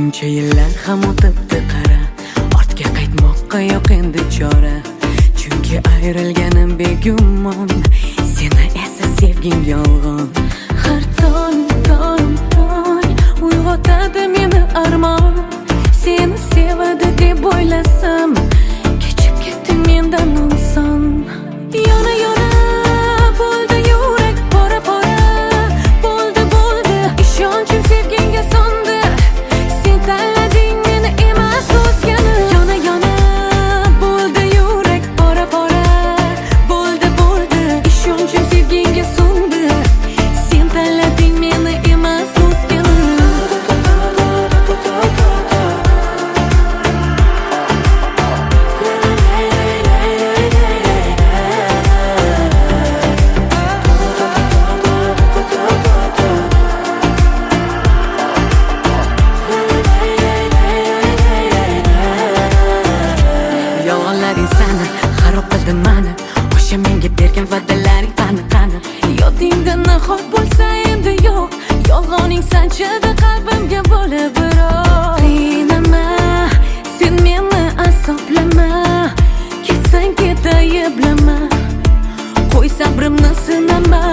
Shuncha yillar ham o'tibdi qara, ortga qaytmoqqa yo'q endi chora. Chunki ayrilganim begumon, seni esa sevging yolg'on. Har tong uyg'otadi meni armon. Seni sevadi deb o'ylasam, kechib ketding mendan inson. Yana bo'ldi yurak pora bo'ldi ishonchim sevgingga so'ndi. Sen tanlading meni emas o'zgani. Yana bo'ldi yurak pora bo'ldi ishonchim sevgingga so'ndi. Sen tanlading meni emas o'zgani. Yolg'onlaring sani xarob qildi mani, o'sha menga bergan va'dalaring qani. Yodingda nahot bo'lsa endi yo'q, yolg'oning sanchadi qalbimga bo'lib biroq. Qiynama, sen meni azoblama, ketsang ket ayblama, qo'y sabrimni sinama.